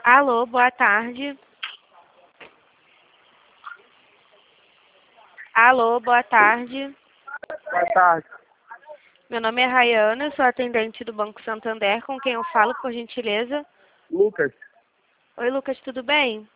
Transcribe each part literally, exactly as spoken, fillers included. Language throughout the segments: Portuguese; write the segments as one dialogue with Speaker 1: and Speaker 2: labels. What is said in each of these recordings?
Speaker 1: Alô, boa tarde. Alô, boa tarde.
Speaker 2: Boa tarde.
Speaker 1: Meu nome é Rayana, sou atendente do Banco Santander, com quem eu falo, por gentileza.
Speaker 2: Lucas.
Speaker 1: Oi, Lucas, tudo bem?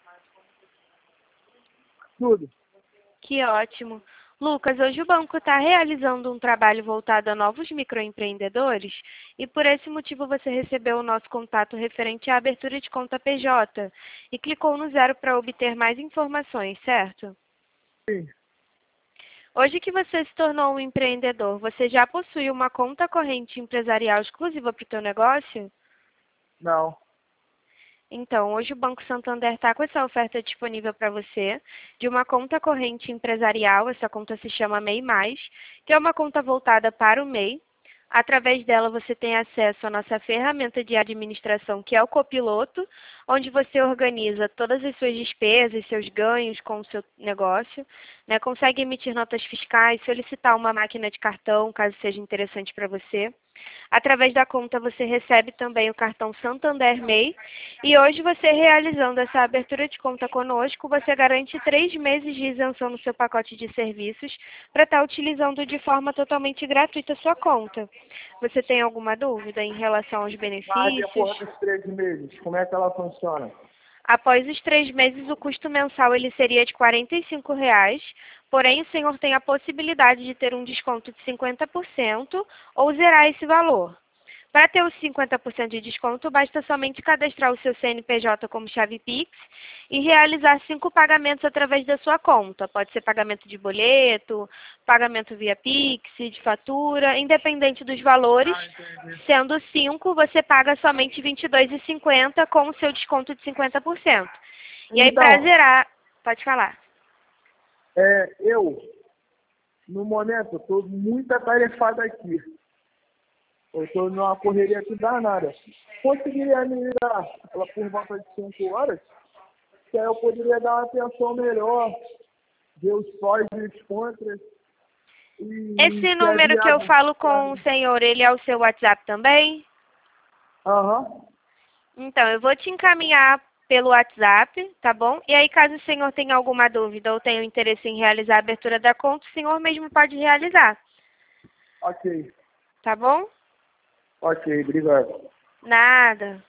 Speaker 2: Tudo.
Speaker 1: Que ótimo. Lucas, hoje o banco está realizando um trabalho voltado a novos microempreendedores e por esse motivo você recebeu o nosso contato referente à abertura de conta P J e clicou no zero para obter mais informações, certo?
Speaker 2: Sim.
Speaker 1: Hoje que você se tornou um empreendedor, você já possui uma conta corrente empresarial exclusiva para o teu negócio?
Speaker 2: Não.
Speaker 1: Então, hoje o Banco Santander está com essa oferta disponível para você, de uma conta corrente empresarial, essa conta se chama MEI Mais, que é uma conta voltada para o M E I. Através dela você tem acesso à nossa ferramenta de administração, que é o Copiloto, onde você organiza todas as suas despesas, seus ganhos com o seu negócio, né? Consegue emitir notas fiscais, solicitar uma máquina de cartão, caso seja interessante para você. Através da conta você recebe também o cartão Santander MEI e hoje você realizando essa abertura de conta conosco, você garante três meses de isenção no seu pacote de serviços para estar utilizando de forma totalmente gratuita a sua conta. Você tem alguma dúvida em relação aos
Speaker 2: Mas
Speaker 1: benefícios?
Speaker 2: depois dos três meses, como é que ela funciona?
Speaker 1: Após os três meses, o custo mensal ele seria de quarenta e cinco reais, porém o senhor tem a possibilidade de ter um desconto de cinquenta por cento ou zerar esse valor. Para ter os cinquenta por cento de desconto, basta somente cadastrar o seu C N P J como chave Pix e realizar cinco pagamentos através da sua conta. Pode ser pagamento de boleto, pagamento via Pix, de fatura, independente dos valores.
Speaker 2: Ah,
Speaker 1: Sendo cinco, você paga somente vinte e dois reais e cinquenta centavos com o seu desconto de cinquenta por cento. E aí, para
Speaker 2: Então,
Speaker 1: zerar, pode falar.
Speaker 2: é, eu, no momento, estou muito atarefado aqui. Eu estou numa correria aqui danada. Conseguiria me ligar ela por volta de cinco horas? Que aí eu poderia dar uma atenção melhor, ver os prós e os contras. E
Speaker 1: Esse
Speaker 2: se é
Speaker 1: número que eu
Speaker 2: viável
Speaker 1: falo
Speaker 2: pra
Speaker 1: com o
Speaker 2: mim.
Speaker 1: senhor, ele é o seu WhatsApp também?
Speaker 2: Aham.
Speaker 1: Então, eu vou te encaminhar pelo WhatsApp, tá bom? E aí, caso o senhor tenha alguma dúvida ou tenha interesse em realizar a abertura da conta, o senhor mesmo pode realizar,
Speaker 2: Ok.
Speaker 1: tá bom?
Speaker 2: Ok, obrigado.
Speaker 1: Nada.